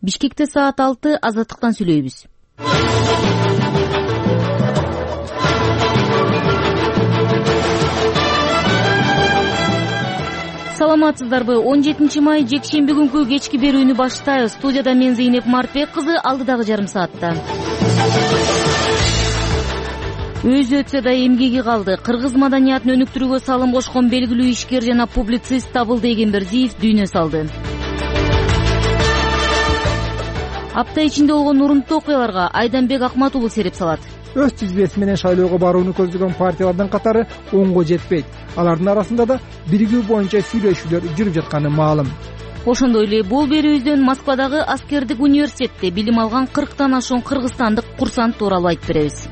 Бишкекте саат 6 Азаттыктан сүйлөйбүз. Саламатсыздарбы? 17 май жекшемби күнкү кечки берүүнү баштайбыз. Студияда мен Зейнеп Мартбек кызы, алдыдагы жарым саатта. Өзү өтсө да эмгеги калды. Кыргыз маданиятын өнүктүрүүгө салым кошкон белгилүү ишкер жана публицист Табылды Эгембердиев дүйнө салды. Апта ичинде болгон урунттуу окуяларга Айданбек Акмат уулу сереп салат. Өз тизбеси менен шайлоого барууну көздөгөн партиялардын катары оңго жетпейт. Алардын арасында да биригүү боюнча сүйлөшүүлөр жүрүп жатканы маалым. Ошондой эле бул берүүбүздөн Москвадагы аскердик университетте билим алган 40тан ашуун кыргызстандык курсант тууралуу айтып беребиз.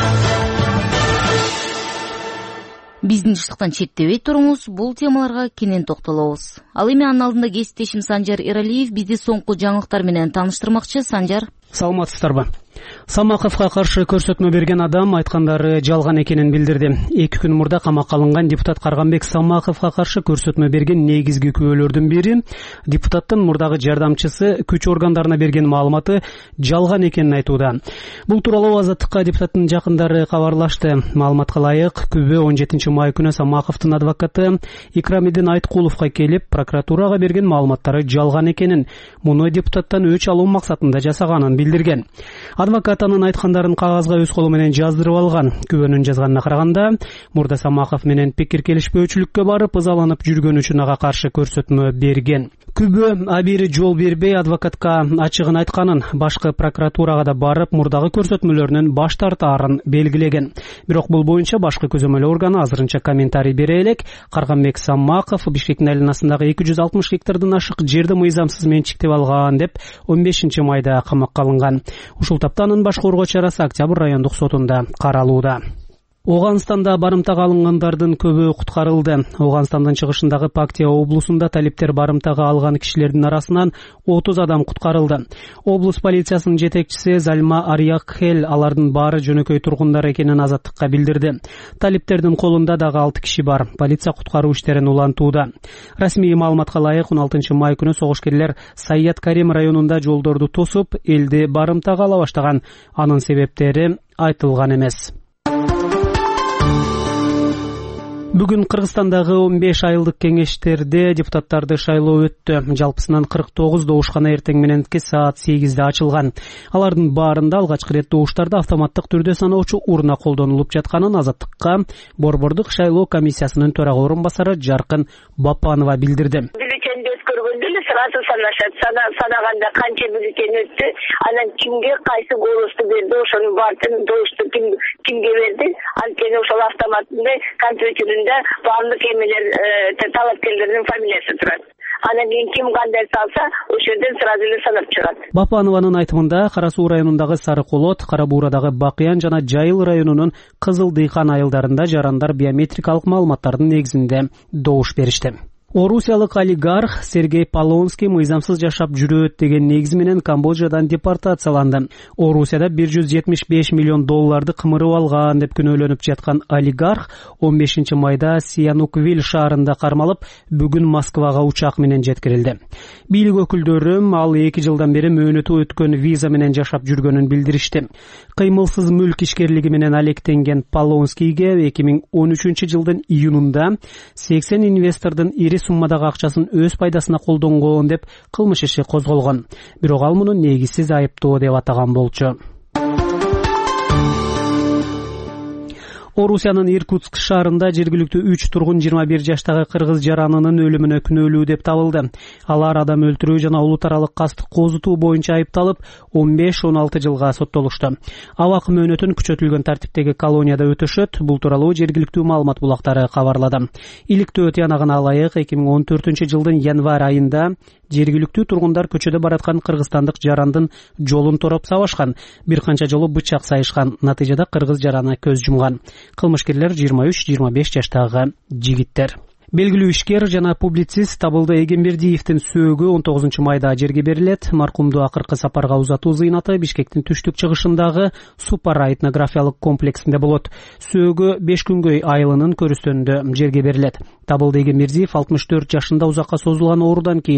Биздин иштиктан четтебей туруңуз, бул темаларга кенен токтолобуз. Ал эми анын алдында кесиптешим Санжар Эралиев бизди соңку жаңылыктар менен тааныштырмакчы. Санжар. Саламатсыздарбы? Самаковго каршы көрсөтмө берген адам айткандары жалган экенин билдирди. 2 күн мурда камакка алынган депутат Карганбек Самаковго каршы көрсөтмө берген негизги күбөлөрдүн бири депутаттын мурдагы жардамчысы күч органдарына берген маалыматы жалган экенин айтууда. Бул тууралуу Азаттыкка депутаттын жакындары кабарлашты. Маалыматка ылайык, күбө 17 май күнү Самаковдун адвокаты Икрамидин Айткуловго келип, прокуратурага берген маалыматтары жалган экенин, муну депутаттан өч алуу максатында жасаганын билдирген. Адвокат анын айткандарын кагазга өз колу менен жаздырып алган. Күбөнүн жазганына караганда, мурда Самаков менен пикир келишпөөчүлүккө барып, ызаланып жүргөн үчүн ага каршы көрсөтмө берген. Күбө абийири жол бербей адвокатка ачыгын айтканын, башкы прокуратурага да барып, мурдагы көрсөтмөлөрүнөн баш тартаарын белгилеген. Бирок бул боюнча башкы көзөмөл органы азырынча комментарий бере элек. Карганбек Самаков Бишкектин айланасындагы 260 гектардан ашык жерди мыйзамсыз менчиктеп алган деп 15 майда камакка алынган. Ушул таптанын баш коргоо чарасы Октябрь райондук сотунда каралууда. Оганстанда барымтага алынгандардын көбү куткарылды. Оганстандын чыгышындагы Пактия облусунда талиптер барымтага алган кишилердин арасынан 30 адам куткарылды. Облус полициясынын жетекчиси Зальма Арьякхел алардын баары жөнөкөй тургундар экенин Азаттыкка билдирди. Талиптердин колунда дагы 6 киши бар. Полиция куткаруу иштерин улантууда. Расмий маалыматка ылайык 16 май күнү согушкерлер Саят Карим районунда жолдорду тосуп, элди барымтага ала баштаган. Анын себептери айтылган эмес. Бүгүн Кыргызстандагы 15 айылдык кеңештерде депутаттарды шайлоо өттү. Жалпысынан 49 добушкана эртең мененки саат 8де ачылган. Алардын баарында алгачкы ирет добуштарды автоматтык түрдө саноочу урна колдонулуп жатканын Азаттыкка Борбордук шайлоо комиссиясынын төрага орун басары Жаркын Бапанова билдирди. Сразу санашат. Санаганда канча бюллетень өттү, анан кимге кайсы голосту берди, ошонун баардыгын добушту кимге берди, анткени ошол автоматында компьютеринде баардык эмелер талапкерлердин фамилиясы турат. Анан кийин ким кандай салса, ошол жерден сразу эле санап чыгат. Бапанованын айтымында Кара Суу районундагы Сары Колот, Кара Буурадагы Бакыян жана Жайыл районунун Кызыл Дыйкан айылдарында жарандар биометрикалык маалыматтардын негизинде добуш беришти. Орусиялык олигарх Сергей Полонский мыйзамсыз жашап жүрөт деген негизи менен Камбоджадан депортацияланды. Орусияда 175 миллион долларды кымырып алган деп күнөөлөнүп жаткан олигарх 15 майда Сиянуквиль шаарында кармалып, бүгүн Москвага учак менен жеткирилди. Бийлик өкүлдөрү ал 2 жылдан бери мөөнөтү өткөн виза менен жашап жүргөнүн билдиришти. Кыймылсыз мүлк ишкерлиги менен алектенген Полонскийге 2013 жылдын июнунда 80 инвестордун ири суммадагы акчасын өз пайдасына колдонгон деп кылмыш иши козголгон. Бирок ал муну негизсиз айыптоо деп атаган болчу. Орусиянын Иркутск шаарында жергиликтүү 3 тургун 21 жаштагы кыргыз жаранынын өлүмүнө күнөөлүү деп табылды. Алар адам өлтүрүү жана улут аралык кастык козутуу боюнча айыпталып, 15-16 жылга соттолушту. Абак мөөнөтүн күчөтүлгөн тартиптеги колонияда өтөшөт. Бул тууралуу жергиликтүү маалымат булактары кабарлады. Иликтөө тыянагына ылайык 2014 жылдын январь айында жергиликтүү тургундар көчөдө бараткан кыргызстандык жарандын жолун тороп сабашкан. Бир канча жолу бычак сайышкан. Натыйжада кыргыз жараны көз жумган. Кылмышкерлер 23-25 жаштагы жигиттер. Белгилүү ишкер жана публицист Табылды Эгембердиевдин сөөгү 19 майда жерге берилет. Маркумду акыркы сапарга узатуу зыйнаты Бишкектин түштүк чыгышындагы Супара этнографиялык комплексинде болот. Сөөгү 5 күнгөй айылынын көрүстөнүндө жерге берилет. Табылды Эгембердиев 64 жашында узакка созулган оорудан кийин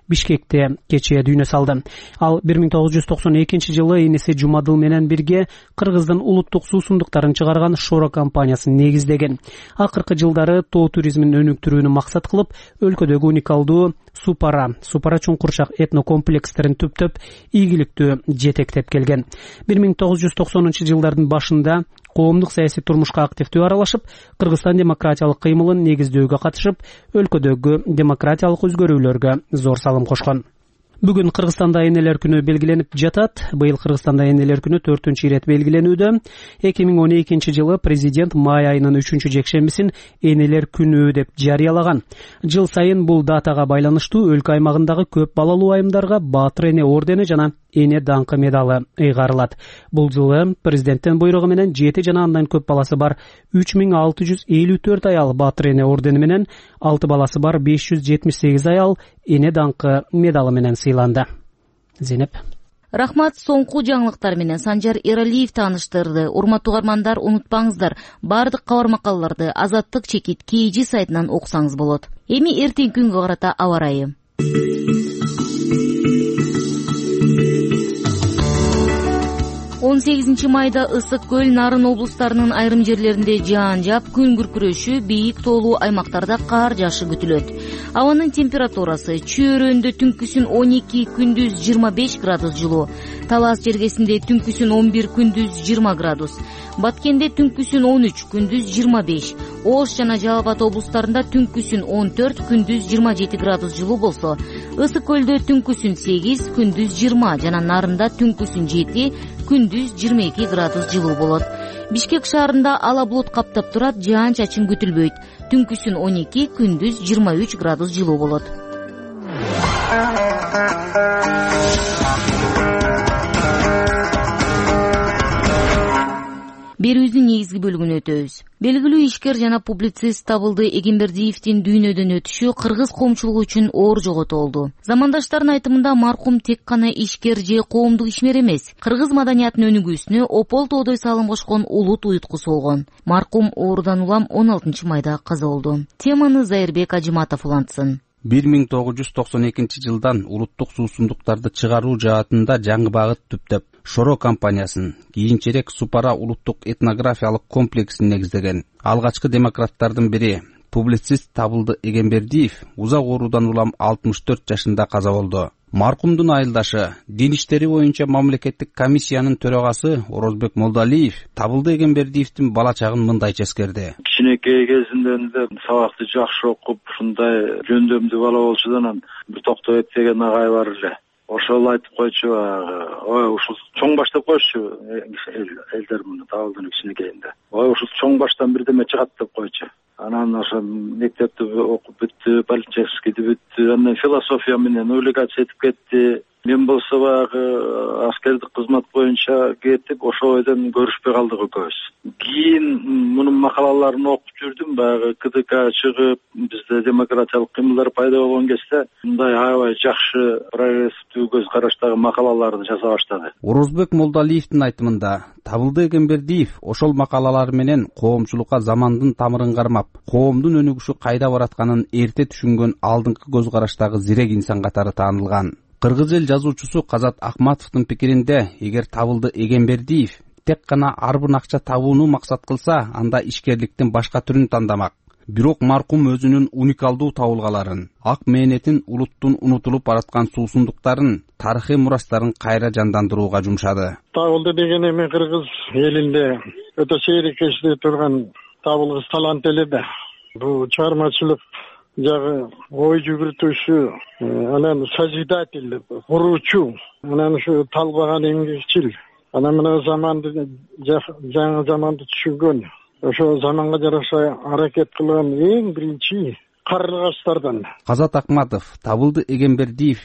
Бишкекте кечээ дүйнө салды. Ал 1992-жылы энеси Жумадыл менен бирге Кыргыздын улуттук суусундуктарын чыгарган Шоро компаниясын негиздеген. Акыркы жылдары тоо туризмин өнүктүрүүнү максат кылып, өлкөдөгү уникалдуу Супара чуңкурчак этнокомплекстерин түптөп, ийгиликтүү жетектеп келген. 1990-жылдардын башында коомдук саясий турмушка активдүү аралашып, Кыргызстан демократиялык кыймылын негиздөөгө катышып, өлкөдөгү демократиялык өзгөрүүлөргө зор салым кошкон. Бүгүн Кыргызстанда энелер күнү белгиленип жатат. Быйыл Кыргызстанда энелер күнү 4-ирет белгиленүүдө. 2012-жылы президент май айынын 3-жекшембисин энелер күнү деп жарыялаган. Жыл сайын бул датага байланыштуу өлкө аймагындагы көп балалуу айымдарга Баатыр эне ордени жана эне даңкы медалы ыйгарылат. Бул жылы президенттин буйругу менен 7 жана андан көп баласы бар 3654 аял Баатыр эне ордени менен, 6 баласы бар 578 аял эне даңкы медалы менен сыйланды. Зейнеп. Рахмат, соңку жаңылыктар менен Санжар Эралиев тааныштырды. Урматтуу угармандар, унутпаңыздар, бардык кабар макалаларды Азаттык чекит KG сайтынан окусаңыз болот. Эми эртең күнгө карата аба ырайы. 18 майда Ысык көл, Нарын облустарынын айрым жерлеринде жаан жаап, күн күркүрөшү, бийик тоолуу аймактарда кар жаашы күтүлөт. Абанын температурасы Чөйрөндө түнкүсүн 12, күндүз 25 градус жылуу. Талас жергесинде түнкүсүн 11, күндүз 20 градус. Баткенде түнкүсүн 13, күндүз 25. Ош жана Жалал Абад облустарында түнкүсүн 14, күндүз 27 градус жылуу болсо, Ысык көлдө түнкүсүн 8, күндүз 20 жана Нарында түнкүсүн 7, күндүз 22 градус жылуу болот. Бишкек шаарында ала булут каптап турат, жаан-чачын күтүлбөйт. Түнкүсүн 12, күндүз 23 градус жылуу болот. Берүүбүздүн негизги бөлүгүнө өтөбүз. Белгилүү ишкер жана публицист Табылды Эгембердиевдин дүйнөдөн өтүшү кыргыз коомчулугу үчүн оор жоготу болду. Замандаштардын айтымында маркум тек гана ишкер же коомдук ишмер эмес, кыргыз маданиятынын өнүгүүсүнө опол тоодой салым кошкон улут уюткусу болгон. Маркум оорудан улам 16 майда каза болду. Теманы Зайырбек Ажыматов улантсын. 1992-жылдан улуттук суусундуктарды чыгаруу жаатында жаңы багыт түптөп, Шоро компаниясын, кийинчерээк Супара улуттук этнографиялык комплексин негиздеген. Алгачкы демократтардын бири, публицист Табылды Эгембердиев узак оорудан улам 64 жашында каза болду. Маркумдун айылдашы, дин иштери боюнча мамлекеттик комиссиянын төрагасы Орозбек Молдалиев Табылды Эгембердиевдин бала чагын мындайча эскерди. Кичинекей кезинде сабакты жакшы окуп, ушундай жөндөмдүү бала болчу, анан бир токтоп деген агай бар эле. Ошол айтып койчу, ой, ушул чоң баш деп койчу, элдер муну Табылдын кичинекейинде. Ой, ушул чоң баштан бирдеме чыгат деп койчу. Анан ошо мектепти окуп бүттү, политехническийди бүттү, анан философия менен облигация этип кетти. Мен болсо багы аскердик кызмат боюнча кетип, ошол ойдон көрүшпөй калдык экөөбүз. Кийин мунун макалаларын окуп жүрдүм, багы КДК чыгып, бизде демократиялык кыймылдар пайда болгон кезде мындай аябай жакшы прогрессивдүү көз караштагы макалаларды жаза баштады. Орозбек Молдалиевдин айтымында, Табылды Эгембердиев ошол макалалары менен коомчулукка замандын тамырын кармап, коомдун өнүгүшү кайда баратканын эрте түшүнгөн алдыңкы көз караштагы зирек инсан катары таанылган. Кыргыз эл жазуучусу Казат Акматовдун пикиринде, эгер Табылды Эгембердиев тек гана арбын акча табууну максат кылса, анда ишкерликтин башка түрүн тандамак. Бирок маркум өзүнүн уникалдуу табылгаларын, ак мээнетин, улуттун унутулуп бараткан суусундуктарын, тарыхый мурастарын кайра жандандырууга жумшады. Табылды деген эми кыргыз элинде өтө сейрекештей турган табылгыс талант эле да. Бул чыгармачылык жагы ой жүгүртүүчү, анан созидатель, куруучу, анан ушу талбаган эмгекчил, анан мына заманды, жаңы заманды түшүнгөн, ошо заманга жараша аракет кылган эң биринчи карлыгачтардан. Казат Акматов, Табылды Эгембердиев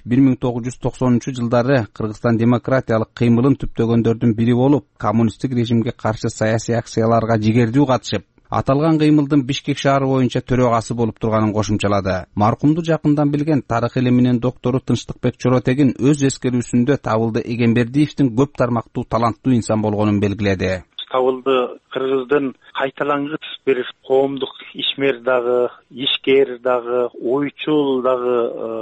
1990-жылдары Кыргызстан демократиялык кыймылын түптөгөндөрдүн бири болуп, коммунисттик режимге каршы саясий акцияларга жигердүү катышып, аталган кыймылдын Бишкек шаары боюнча төрөгасы болуп турганын кошумчалады. Маркумду жакындан билген тарых илиминин доктору Тынчтыкбек Чоротегин өз эскерүүсүндө Табылды Эгембердиевдин көп тармактуу таланттуу инсан болгонун белгиледи. Табылды кыргыздын кайталангыч бир коомдук ишмер дагы, ишкер дагы, ойчул дагы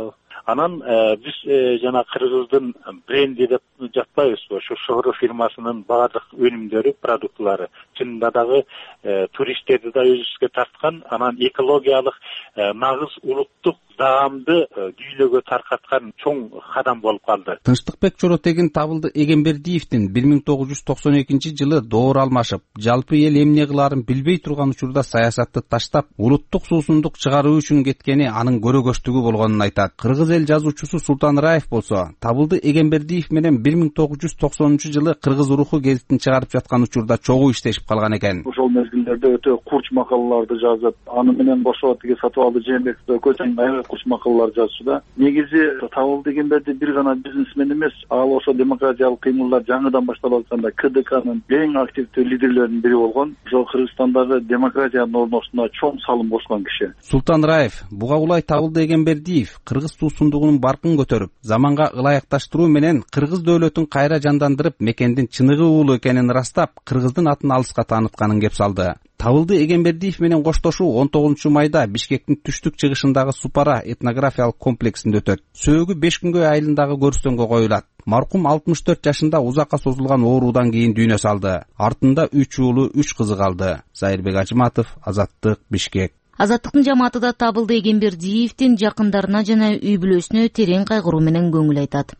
Анан биз жана кыргыздын бренди деп жатпайбызбы? Ушу Шохро фирмасынын баардык өнүмдөрү, продуктлары чынында дагы туристтерди да өзүбүзгө тарткан, анан экологиялык нагыз улуттук даамды дүйнөгө таркаткан чоң кадам болуп калды. Тынчтыкбек Чоротегин Табылды Эгембердиевдин 1992-жылы доор алмашып, жалпы эл эмне кылаарын билбей турган учурда саясатты таштап, улуттук суусундук чыгаруу үчүн кеткени анын көрөгөчтүгү болгонун айтат. Кыргыз эл жазуучусу Султан Раев болсо, Табылды Эгембердиев менен 1990-жылы Кыргыз руху гезитин чыгарып жаткан учурда чогуу иштешип калган экен. Ошол мезгилдерде өтө курч макалаларды жазып, аны менен кошо тиги Сатыбалды Жээнбековдо көчөң курч макалалар жазчу. Негизи Табылды Эгемберди бир гана бизнесмен эмес, ал ошо демократиялык кыймылдар жаңыдан башталып атканда КДКнын эң активдүү лидерлеринин бири болгон, ошо Кыргызстандагы демократиянын орношуна чоң салым кошкон киши. Султан Раев буга улай Табылды Эгембердиев кыргыз туусундугунун баркын көтөрүп, заманга ылайыкташтыруу менен кыргыз дөөлөтүн кайра жандандырып, мекендин чыныгы уулу экенин ырастап, кыргыздын атын алыска таанытканын кеп салды. Табылды Эгембердиев менен коштошуу 19-майда Бишкектин түштүк чыгышындагы Супара этнографиялык комплексинде өтөт. Сөөгү 5 күнгө айылындагы көрүстөнгө коюлат. Маркум 64 жашында узакка созулган оорудан кийин дүйнө салды. Артында 3 уулу, 3 кызы калды. Зайырбек Ажыматов, Азаттык, Бишкек. Азаттыктын жамааты да Табылды Эгембердиевдин жакындарына жана үй бүлөсүнө терең кайгыруу менен көңүл айтат.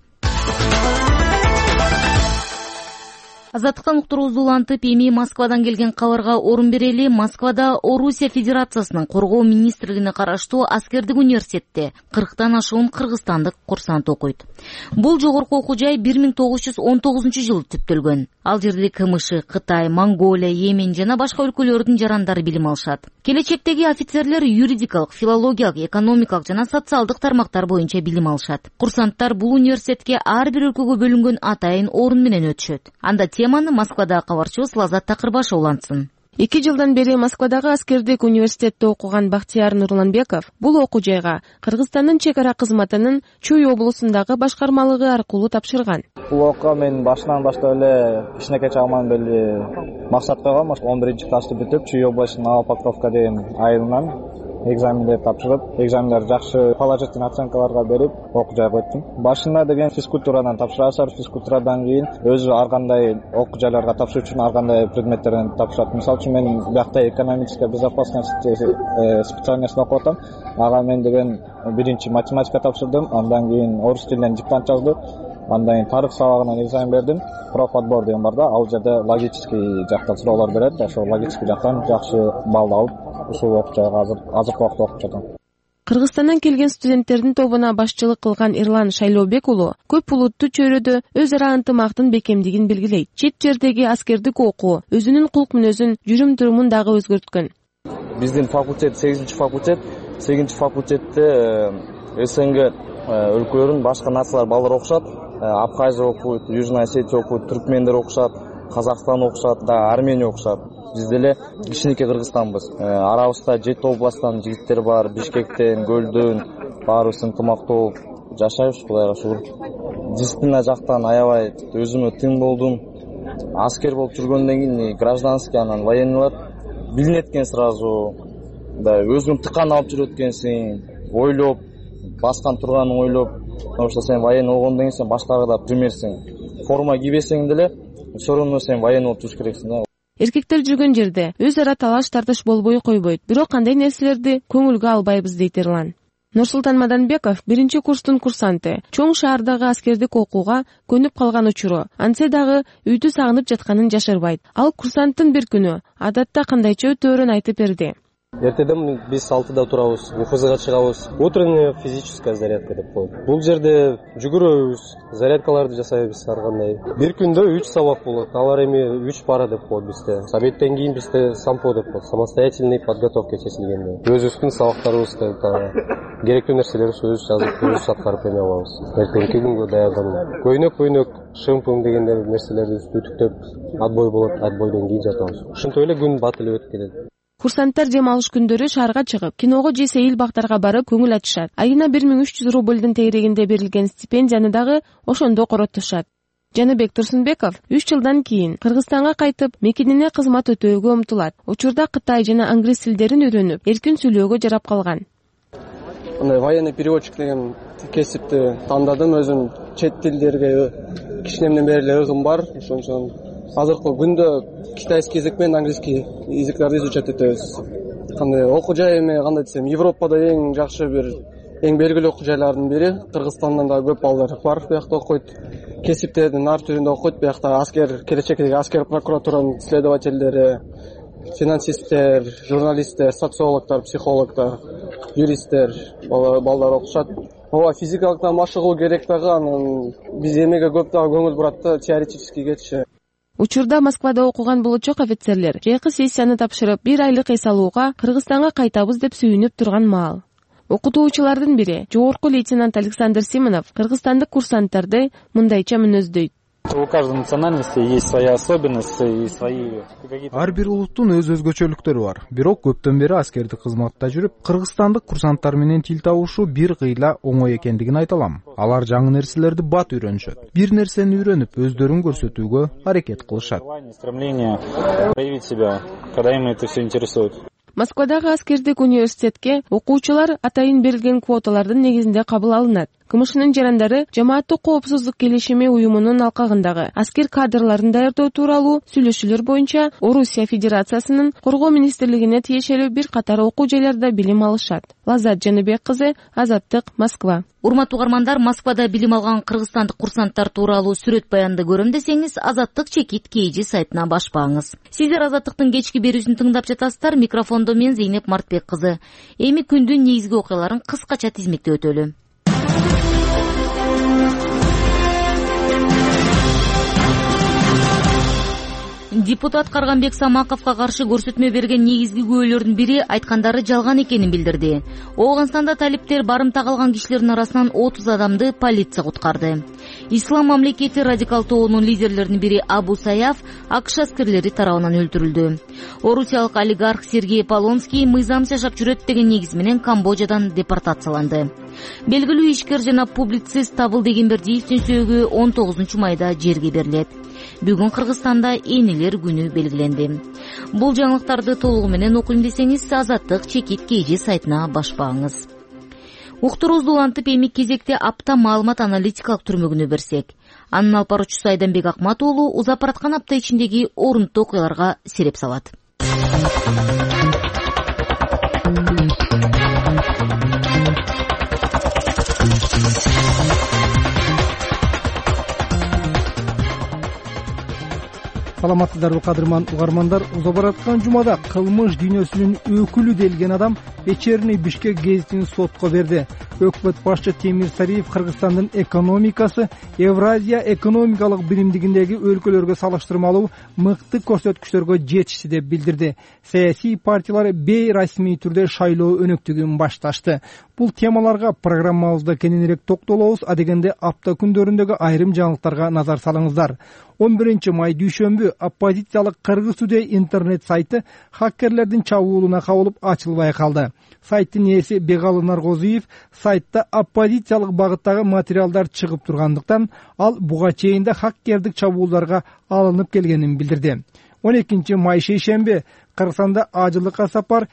Азаттыктан уктуруубузду улантып, эми Москвадан келген кабарга орун берели. Москвада Орусия Федерациясынын коргоо министрлигине караштуу аскердик университетте 40тан ашуун кыргызстандык курсант окуйт. Бул жогорку окуу жай 1919-жылы түптөлгөн. Ал жерде КМШ, Кытай, Монголия, Йемен жана башка өлкөлөрдүн жарандары билим алышат. Келечектеги офицерлер юридикалык, филологиялык, экономикалык жана социалдык тармактар боюнча билим алышат. Курсанттар бул университетке ар бир өлкөгө бөлүнгөн атайын орун менен өтүшөт. Анда теманы Москвадагы кабарчыбыз Лазат Такырбашев улантсын. 2 жылдан бери Москвадагы аскердик университетте окуган Бактияр Нурланбеков бул окуу жайга Кыргызстандын чек ара кызматынын Чүй облусундагы башкармалыгы аркылуу тапшырган. Бул окууга мен башынан баштап эле кичинекей чагыман бери максат койгом. 11-классты бүтүп, Чүй областынын Новопокровка деген айылынан экзамендер тапшырып, экзамендер жакшы положительный оценкаларга берип, окуу жайга өттүм. Башында деген физкультурадан тапшырасыздар, физкультурадан кийин өзү ар кандай окуу жайларга тапшыруу үчүн ар кандай предметтерден тапшырат. Мисалы үчүн мен биякта экономическая безопасность специальностун окуп атам. Ага мен деген биринчи математика тапшырдым, андан кийин орус тилинен диктант жаздым. Андан кийин тарых сабагынан экзамен бердим. Профотбор деген бар да, ал жерде логический жактан суроолор берет. Ошол логический жактан жакшы балл алып, ушул окуу жайга азыркы убакта окуп жатам. Кыргызстандан келген студенттердин тобуна башчылык кылган Эрлан Шайлообек уулу көп улуттуу чөйрөдө өз ара ынтымактын бекемдигин белгилейт. Чет жердеги аскердик окуу өзүнүн кулк мүнөзүн, жүрүм-турумун дагы өзгөрткөн. Биздин факультет 8-факультет. 8-факультетте СНГ өлкөлөрүнүн башка нациялар балдар окушат. Абхазия окуйт, Южная Осетия окуйт, түркмендер окушат, Казакстан окушат, да Армения окушат. Биз деле кичинекей Кыргызстанбыз. Арабызда 7 областтан жигиттер бар, Бишкектен, Көлдөн, баарыбыз ынтымактуу жашайбыз, Кудайга шүгүр. Дисциплина жактан аябай өзүмө тың болдум. Аскер болуп жүргөндөн кийин гражданский, анан военныйлар билинет экен сразу. Да өзүң тыкан алып жүрөт экенсиң, ойлоп, баскан турганын ойлоп, потому что сен военный болгондон кийин сен башкага да примерсиң. Форма кийбесең деле, всё равно сен военный болуп жүрүш керексиң да. Эркектер жүргөн жерде өз ара талаш тартыш болбой койбойт. Бирок кандай нерселерди көңүлгө албайбыз дейт Эрлан. Нурсултан Маданбеков 1-курстун курсанты. Чоң шаардагы аскердик окууга көнүп калган учуру. Антсе дагы үйдү сагынып жатканын жашырбайт. Ал курсанттын бир күнү адатта кандайча өтөөрүн айтып берди. Эртеден биз 6-да турабыз, УФЗга чыгабыз. Утренняя физическая зарядка деп коет. Бул жерде жүгүрөбүз, зарядкаларды жасайбыз ар кандай. Бир күндө 3 сабак болот. Алар эми 3 пара деп коет бизде. Обедтен кийин бизде сампо деп коет. Самостоятельный подготовка чечилгенде. Өзүбүздүн сабактарыбызды керектүү нерселерибизди өзүбүз жазып, өзүбүз аткарып эме алабыз. Эртеңки күнгө даярданып. Көйнөк, шымпым дегендер нерселерди үтүктөп, отбой болот, отбойдон кийин жатабыз. Ошентип эле күн бат эле өтүп кетет. Курсанттар дем алыш күндөрү шаарга чыгып, киного же сейил бактарга барып көңүл ачышат. Айына 1300 рублдун тегерегинде берилген стипендияны дагы ошондо коротушат. Жаныбек Турсунбеков 3 жылдан кийин Кыргызстанга кайтып, мекенине кызмат өтөөгө умтулат. Учурда Кытай жана англис тилдерин үйрөнүп, эркин сүйлөөгө жарап калган. Военный переводчик деген кесипти тандадым. Өзүм чет тилдерге кичинемден бери эле ызым бар. Ошон азыркы күндө китайский язык менен английский языктарды изучать этебиз. Кандай окуу жай эми кандай десем, Европада эң жакшы эң белгилүү окуу жайлардын бири. Кыргызстандан да көп балдар бар, буякта окуйт. Кесиптердин ар түрүндө окуйт. Буякта келечектеги аскер прокуратуранын следовательдери, финансисттер, журналисттер, социологдор, психологдор, юристтер балдар окушат. Ооба, физикалыктан машыгуу керек дагы, анан биз эмеге көп дагы көңүл бурат да, теоретический кетиши. Учурда Москвада окуган болочок офицерлер жайкы сессияны тапшырып, 1 айлык эс алууга Кыргызстанга кайтабыз деп сүйүнүп турган маал. Окутуучулардын бири, жогорку лейтенант Александр Симонов, кыргызстандык курсанттарды мындайча мүнөздөйт. У каждой национальности есть своя особенность и свои... Ар бир улуттун өз өзгөчөлүктөрү бар. Бирок көптөн бери аскердик кызматта жүрүп, кыргызстандык курсанттар менен тил табышуу бир кыйла оңой экендигин айта алам. Алар жаңы нерселерди бат үйрөнүшөт. Бир нерсени үйрөнүп, өздөрүн көрсөтүүгө аракет кылышат. Стремление проявить себя, когда им это все интересует. Москвадагы аскердик университетке окуучулар атайын берилген квоталардын негизинде кабыл алынат. КМШнын жарандары жамааттык коопсуздук келишими уюмунун алкагындагы аскер кадрларын даярдоо тууралуу сүйлөшүүлөр боюнча Орусия Федерациясынын Коргоо министрлигине тиешелүү бир катар окуу жайларда билим алышат. Лазат Жаныбек кызы, Азаттык, Москва. Урматтуу угармандар, Москвада билим алган кыргызстандык курсанттар тууралуу сүрөт баянды көрөм десеңиз, Азаттык чекит KG сайтына башпаңыз. Сиздер Азаттыктын кечки берүүсүн тыңдап жатасыздар. Микрофондо мен Зейнеп Мартбек кызы. Эми күндүн негизги окуяларын кыскача тизмектеп өтөлү. Депутат Карганбек Самаковго каршы көрсөтмө берген негизги күбөлөрдүн бири айткандары жалган экенин билдирди. Оогунстанда талиптер барымта калган кишилердин арасынан 30 адамды полиция куткарды. Ислам мамлекети радикал тобунун лидерлеринин бири Абу Саяф АКШ аскерлери тарабынан өлтүрүлдү. Орусиялык олигарх Сергей Полонский мыйзам жашап жүрөт деген негиз менен Камбоджадан депортацияланды. Белгилүү ишкер жана публицист Табылдегенбердиевдин сөөгү 19 майда жерге берилет. Бүгүн Кыргызстанда энелер күнү белгиленди. Бул жаңылыктарды толугу менен окуйм десеңиз, Азаттык чекит KG сайтына башпаңыз. Уктуруубузду улантып, эми кезекте апта маалымат аналитикалык түрмөгүнө берсек. Анын алып баруучусу Айданбек Акмат уулу узап бараткан апта ичиндеги орунттуу окуяларга сереп салат. Саламатсыздарбы кадырман угармандар, узап бараткан жумада кылмыш дүйнөсүнүн өкүлү делген адам Вечерний Бишкек гезитин сотко берди. Өкмөт башчы Темир Сариев Кыргызстандын экономикасы Евразия экономикалык биримдигиндеги өлкөлөргө салыштырмалуу мыкты көрсөткүчтөргө жетишти деп билдирди. Саясий партиялар бейрасмий түрдө шайлоо өнөктүгүн башташты. Бул темаларга программабызда кененирээк токтолобуз. Адегенде апта күндөрүндөгү айрым жаңылыктарга назар салыңыздар. 11 май дүйшөмбү оппозициялык Кыргыз Today интернет сайты хаккерлердин чабуулуна кабылып ачылбай калды. Сайттын ээси Бегалы Наргозиев сайтта оппозициялык багыттагы материалдар чыгып тургандыктан ал буга чейин да хаккердик чабуулдарга алынып келгенин билдирди. 12 май шейшемби Кыргызстанда ажылыкка сапар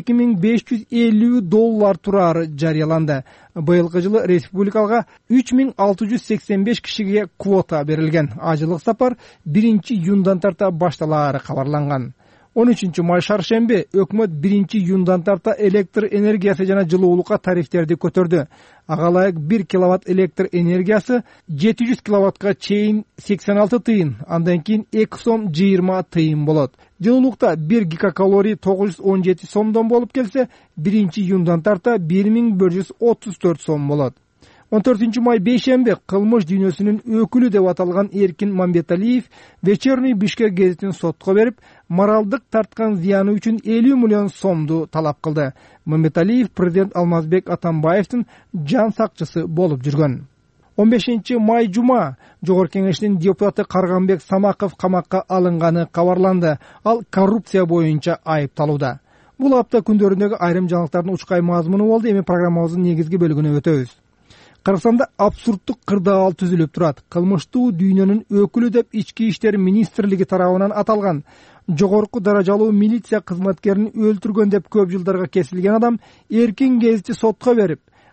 $2550 турары жарыяланды. Быйылкы жылы республикага 3685 кишиге квота берилген. Ажылык сапар 1-июндан тарта башталаары кабарланган. 13 май шаршемби өкмөт 1-июндан тарта электр энергиясы жана жылуулукка тарифтерди көтөрдү. Ага ылайык 1 киловатт электр энергиясы 700 киловаттка чейин 86 тыйын, андан кийин 2 сом 20 тыйын болот. Жылуулукта 1 гигакалорий 917 сомдон болуп келсе, 1-июндан тарта 1134 сом болот. 14 май бейшемби кылмыш дүйнөсүнүн өкүлү деп аталган Эркин Мамбеталиев Вечерний Бишкек гезитин сотко берип, моралдык тарткан зыяны үчүн 50 миллион сомду талап кылды. Мамбеталиев президент Алмазбек Атамбаевдин жан сакчысы болуп жүргөн. 15 май жума Жогорку Кеңештин депутаты Карганбек Самаков камакка алынганы кабарланды. Ал коррупция боюнча айыпталууда. Бул апта күндөрүндөгү айрым жаңылыктардын учкай мазмуну болду. Эми программабыздын негизги бөлүгүнө өтөбүз. Кыргызстанда абсурдтук кырдаал түзүлүп турат. Кылмыштуу дүйнөнүн өкүлү деп Ички иштер министрлиги тарабынан аталган жогорку даражалуу милиция кызматкерин өлтүргөн деп көп жылдарга кесилген адам эркин гезити сотко берип,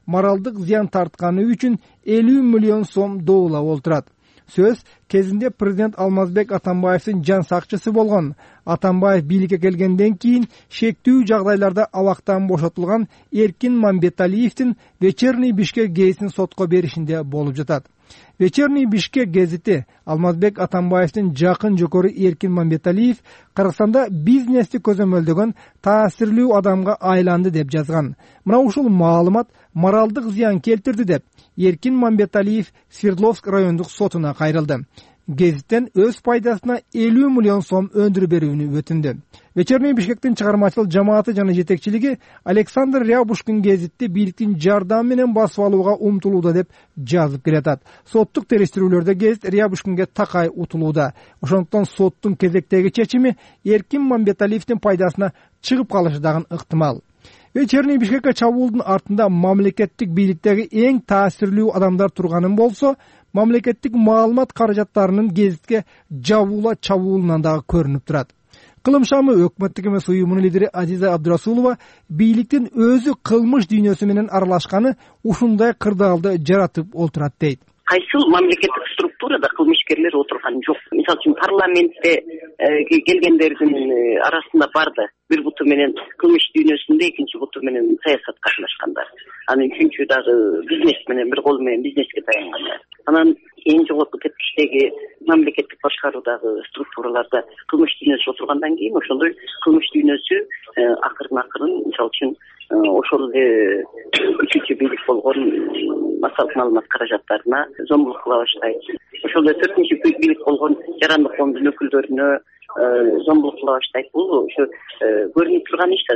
моралдык зыян тартканы үчүн 50 миллион сом доолап олтурат. Сөз кезинде президент Алмазбек Атамбаевдин жан сакчысы болгон. Атамбаев бийликке келгенден кийин шектүү жагдайларда абактан бошотулган Эркин Мамбеталиевдин Вечерний Бишкек гезитин сотко беришинде болуп жатат. Вечерний Бишкек гезити Алмазбек Атамбаевдин жакын жокору Эркин Мамбеталиев Кыргызстанда бизнести көзөмөлдөгөн таасирлүү адамга айланды деп жазган. Мына ушул маалымат моралдык зыян келтирди деп Эркин Мамбеталиев Свердловск райондук сотуна кайрылды. Гезиттен өз пайдасына 50 миллион сом өндүрүп берүүнү өтүндү. Вечерний Бишкектин чыгармачылык жамааты жана жетекчилиги Александр Рябушкин гезитти бийликтин жардамы менен басып алууга умтулууда деп жазып келатат. Соттук териштирүүлөрдө гезит Рябушкинге такай утулууда. Ошондуктан соттун кезектеги чечими Эркин Мамбеталиевдин пайдасына чыгып калышы дагы ыктымал. Вечерний Бишкекке чабуулдун артында мамлекеттик бийликтеги эң таасирлүү адамдар турганын болсо, мамлекеттик маалымат каражаттарынын гезитке жабуула чабуулунан дагы көрүнүп турат. Кылым шамы өкмөттүк эмес уюмунун лидери Азиза Абдурасулова бийликтин өзү кылмыш дүйнөсү менен аралашканы ушундай кырдаалды жаратып олтурат дейт. Кайсыл мамлекеттик структурада кылмышкерлер отурган жок. Мисалы үчүн парламентте келгендердин арасында барды. Бир буту менен кылмыш дүйнөсүндө, экинчи буту менен саясатка аралашкандар. Анан үчүнчү дагы бизнес менен, бир кол менен бизнеске таянгандар. Анан эң жогорку кеткичтеги мамлекеттик башкаруудагы структураларда кылмыш дүйнөсү отургандан кийин ошондой кылмыш дүйнөсү акырын мисалы үчүн ошол эле үчүнчү бийлик болгон маалымат каражаттарына зомбулук кыла баштайт. Ошол эле төртүнчү бийлик болгон жарандык коомдун өкүлдөрүнө зомбулук кыла баштайт. Бул ошо көрүнүп турган иш да.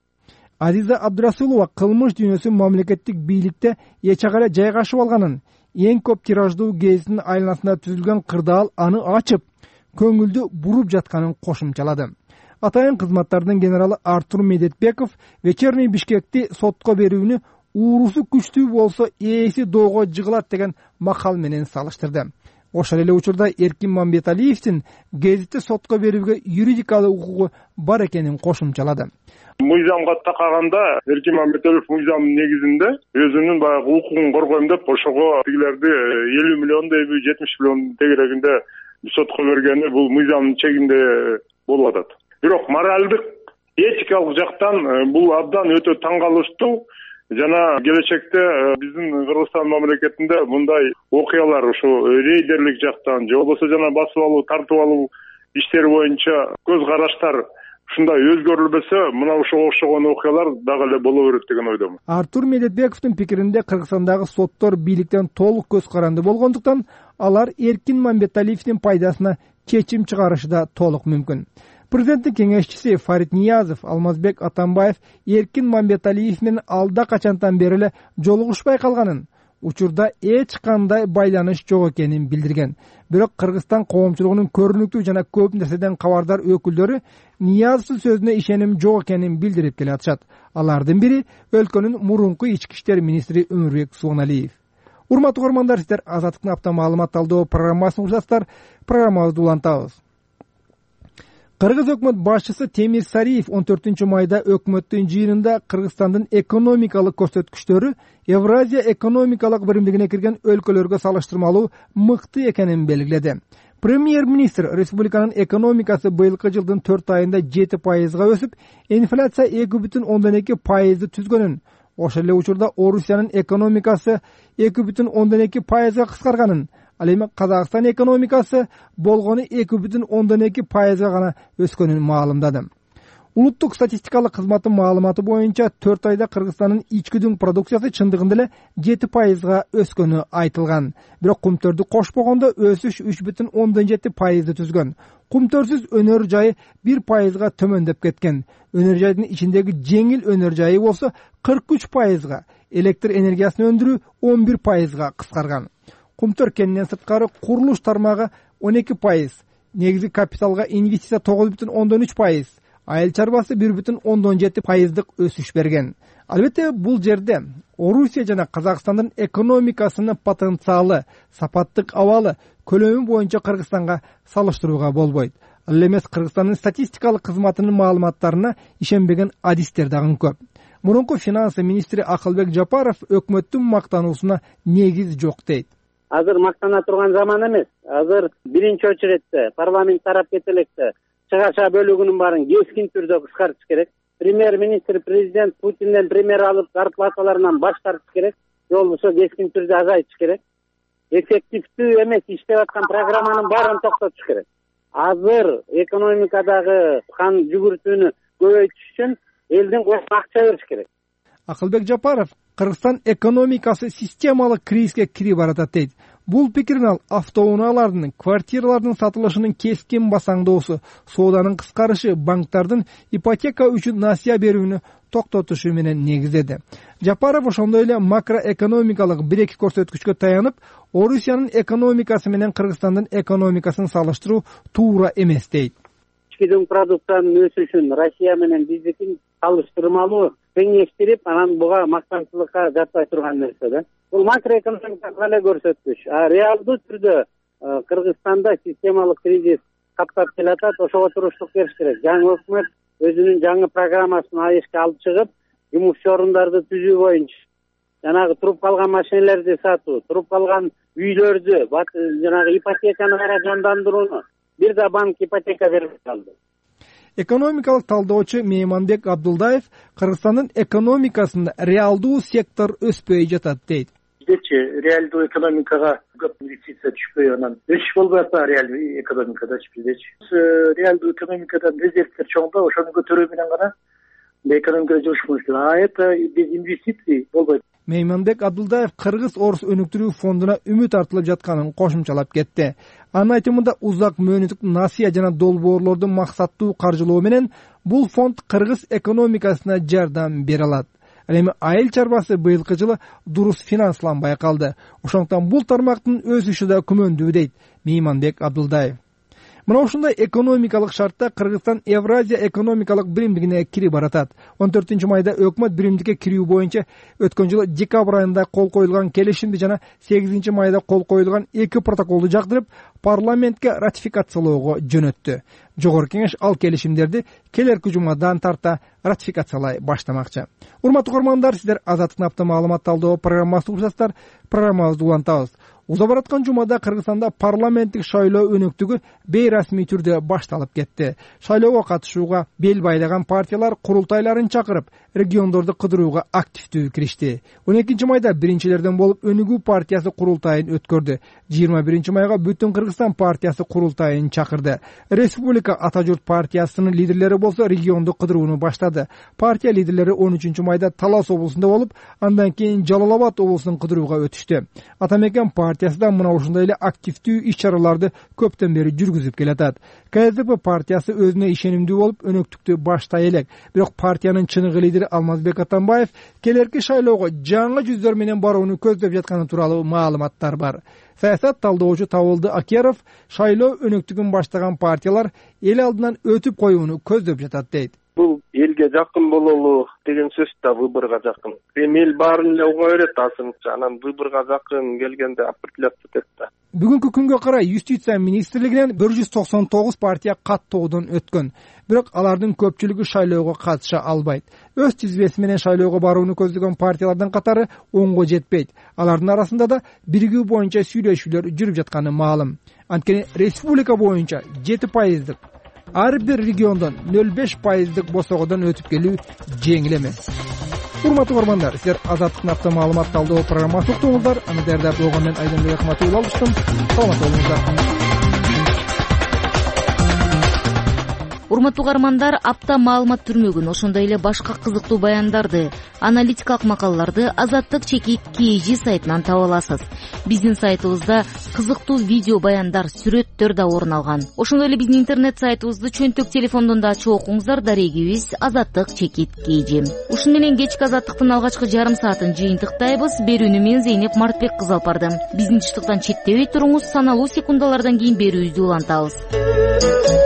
Азиза Абдурасулова кылмыш дүйнөсү мамлекеттик бийликте эч ага эле жайгашып алганын, эң көп тираждуу гезитин айланасында түзүлгөн кырдаал аны ачып, көңүлдү буруп жатканын кошумчалады. Атайын кызматтардын генералы Артур Медетбеков Вечерний Бишкекти сотко берүүнү уурусу күчтүү болсо ээси доого жыгылат деген макал менен салыштырды. Ошол эле учурда Эркин Мамбеталиевдин гезитти сотко берүүгө юридикалык укугу бар экенин кошумчалады. Мыйзамга такаганда Эркин Мамбеталиев мыйзамдын негизинде өзүнүн баягы укугун коргойм деп ошого тигилерди 50 миллион дейби 70 миллион тегерегинде сотко бергени бул мыйзамдын чегинде болуп атат. Бирок моралдык, этикалык жактан бул абдан өтө таң калыштуу. Жана келечекте биздин Кыргызстан мамлекетинде мындай окуялар ушу рейдерлик жактан же болбосо жана басып алуу, тартып алуу иштери боюнча көз караштар ушундай өзгөрүлбөсө, мына ошого окшогон окуялар дагы эле боло берет деген ойдомун. Артур Медетбековдун пикиринде Кыргызстандагы соттор бийликтен толук көз каранды болгондуктан алар Эркин Мамбеталиевдин пайдасына чечим чыгарышы да толук мүмкүн. Президенттин кеңешчиси Фарид Ниязов Алмазбек Атамбаев Эркин Мамбеталиев менен алда качантан бери эле жолугушпай калганын, учурда эч кандай байланыш жок экенин билдирген. Бирок Кыргызстан коомчулугунун көрүнүктүү жана көп нерседен кабардар өкүлдөрү Ниязовдун сөзүнө ишеним жок экенин билдирип келатышат. Алардын бири өлкөнүн мурунку ички иштер министри Өмүрбек Сууналиев. Урматтуу көрөрмандар, сиздер Азаттыктын апта маалымат талдоо программасын угушасыздар. Программабызды улантабыз. Кыргыз өкмөт башчысы Темир Сариев 14 майда өкмөттүн жыйынында Кыргызстандын экономикалык көрсөткүчтөрү Евразия экономикалык биримдигине кирген өлкөлөргө салыштырмалуу мыкты экенин белгиледи. Премьер-министр республиканын экономикасы быйылкы жылдын 4 айында 7%га өсүп, инфляция 2,2% түзгөнүн, ошол эле учурда Орусиянын экономикасы 2,2%га кыскарганын, ал эми Казакстан экономикасы болгону 2,2%га гана өскөнүн маалымдады. Улуттук статистикалык кызматтын маалыматы боюнча 4 айда Кыргызстандын ички продукциясы чындыгында эле 7%га өскөнү айтылган. Бирок кумтөрдү кошпогондо өсүш 3,7% түзгөн. Кумтөрсүз өнөр жайы 1%га төмөндөп кеткен. Өнөр жайдын ичиндеги жеңил өнөр жайы болсо 43%га, электр энергиясын өндүрүү 11%га кыскарган. Кумтөр кенинен сырткары курулуш тармагы 12%, негизги капиталга инвестиция 9,3%, айыл чарбасы 1,7%дык өсүш берген. Албетте бул жерде Орусия жана Казакстандын экономикасынын потенциалы, сапаттык абалы, көлөмү боюнча Кыргызстанга салыштырууга болбойт. ал эмес Кыргызстандын статистикалык кызматынын маалыматтарына ишенбеген адистер дагы көп. Мурунку финансы министри Акылбек Жапаров өкмөттүн мактануусуна негиз жок дейт. Азыр мактана турган заман эмес. Азыр биринчи очередте парламент тарап кете электе чыгаша бөлүгүнүн баарын кескин түрдө кыскартыш керек. Премьер-министр президент Путинден пример алып зарплаталарынан баш тартыш керек. Же болбосо кескин түрдө азайтыш керек. Эффективдүү эмес иштеп аткан программанын баарын токтотуш керек. Азыр экономикадагы кан жүгүртүүнү көбөйтүш үчүн элдин колуна акча бериш керек. Акылбек Жапаров Кыргызстан экономикасы системалык кризиске кирип баратат дейт. Бул пикирин ал автоунаалардын, квартиралардын сатылышынын кескин басаңдоосу, сооданын кыскарышы, банктардын ипотека үчүн насыя берүүнү токтотушу менен негиздеди. Жапаров ошондой эле макроэкономикалык бир-эки көрсөткүчкө таянып, Орусиянын экономикасы менен Кыргызстандын экономикасын салыштыруу туура эмес дейт. Ички продуктанын өсүшүн Россия менен биздикин салыштырмалуу теңештирип, анан буга мактанчылыкка жатпай турган нерсе да. Бул макроэкономикалык эле көрсөткүч. Реалдуу түрдө Кыргызстанда системалык кризис каптап келатат, ошого туруштук бериш керек. Жаңы өкмөт өзүнүн жаңы программасын айышка алып чыгып, жумуш орундарды түзүү боюнча жанагы туруп калган машинелерди сатуу, туруп калган үйлөрдү, жанагы ипотеканы кайра жандандырууну, бир да банк ипотека берип калды. Экономикалык талдоочу Мейманбек Абдулдаев Кыргызстандын экономикасында реалдуу сектор өспөй жатат дейт. Биздечи реалдуу экономикага көп инвестиция түшпөй, анан өсүш болбой атпайбы реалдуу экономикадачы биздечи. Реалдуу экономикадан резервдер чоңдо, ошону көтөрүү менен гана экономикада жумуш мүмкүн. А это без инвестиций болбойт. Мейманбек Абдулдаев Кыргыз-Орус өнүктүрүү фондуна үмүт артылып жатканын кошумчалап кетти. Анын айтымында узак мөөнөттүк насыя жана долбоорлорду максаттуу каржылоо менен бул фонд Кыргыз экономикасына жардам бере алат. Ал эми айыл чарбасы быйылкы жылы дурус финансланбай калды. Ошондуктан бул тармактын өсүшү да күмөндүү дейт Мейманбек Абдулдаев. Мына ушундай экономикалык шартта Кыргызстан Евразия экономикалык биримдигине кирип баратат. 14-майда өкмөт биримдикке кирүү боюнча өткөн жылы декабрь айында кол коюлган келишимди жана 8-майда кол коюлган 2 протоколду жагдырып, парламентке ратификациялоого жөнөттү. Жогорку кеңеш ал келишимдерди келерки жумадан тарта ратификациялай баштамакчы. Урматтуу көрөрмандар, сиздер Азаттыктын апта маалымат талдоо программасын угушасыздар. Программабызды улантабыз. Уза бараткан жумада Кыргызстанда парламенттик шайлоо өнөктүгү бейрасмий түрдө башталып кетти. Шайлоого катышууга бел байлаган партиялар курултайларын чакырып, региондорду кыдырууга активдүү киришти. 12-майда биринчилерден болуп Өнүгүү партиясы курултайын өткөрдү. 21-майга Бүтүн Кыргызстан партиясы курултайын чакырды. Республика Ата журт партиясынын лидерлери болсо регионду кыдырууну баштады. Партия лидерлери 13-майда Талас облусунда болуп, андан кийин Жалал Абад облусунун кыдырууга өтүштү. Атамекен партиясы да мына ушундай эле активдүү иш-чараларды көптөн бери жүргүзүп келатат. КСДП партиясы өзүнө ишенимдүү болуп өнөктүктү баштай элек. Бирок партиянын чыныгы лидери Алмазбек Атамбаев келерки шайлоого жаңы жүздөр менен барууну көздөп жатканы тууралуу маалыматтар бар. Саясат талдоочу Табылды Акеров шайлоо өнөктүгүн баштаган партиялар эл алдынан өтүп коюуну көздөп жатат дейт. Бул элге жакын бололу деген сөз да выборго жакын. Эми эл баарын эле уга берет асынча, анан выборго жакын келгенде определяться этет да. Бүгүнкү күнгө карай Юстиция министрлигинен 199 партия каттоодон өткөн. Бирок алардын көпчүлүгү шайлоого катыша албайт. Өз тизбеси менен шайлоого барууну көздөгөн партиялардын катары онго жетпейт. Алардын арасында да биригүү боюнча сүйлөшүүлөр жүрүп жатканы маалым. Анткени республика боюнча 7%, ар бир региондон 0,5% босогодон өтүп келүү жеңил эмес. Урматтуу көрөрмандар, сиздер Азаттыктын апта маалымат талдоо программасын уктуңуздар. Аны даярдап болгон мен Айдынбек Акматулла алыштым. Саламат болуңуздар. Урматтуу каармандар, апта маалымат түрмөгүн, ошондой эле башка кызыктуу баяндарды, аналитикалык макалаларды Азаттык чекит KG сайтынан таба аласыз. Биздин сайтыбызда кызыктуу видео баяндар, сүрөттөр да орун алган. Ошондой эле биздин интернет сайтыбызды чөнтөк телефондон да ачып окуңуздар. Дарегибиз Азаттык чекит KG. Ушун менен кечки Азаттыктын алгачкы жарым саатын жыйынтыктайбыз. Берүүнү мен Зейнеп Мартбек кызы алып бардым. Биздин чыштыктан четтебей туруңуз, саналуу секундалардан кийин берүүбүздү улантабыз.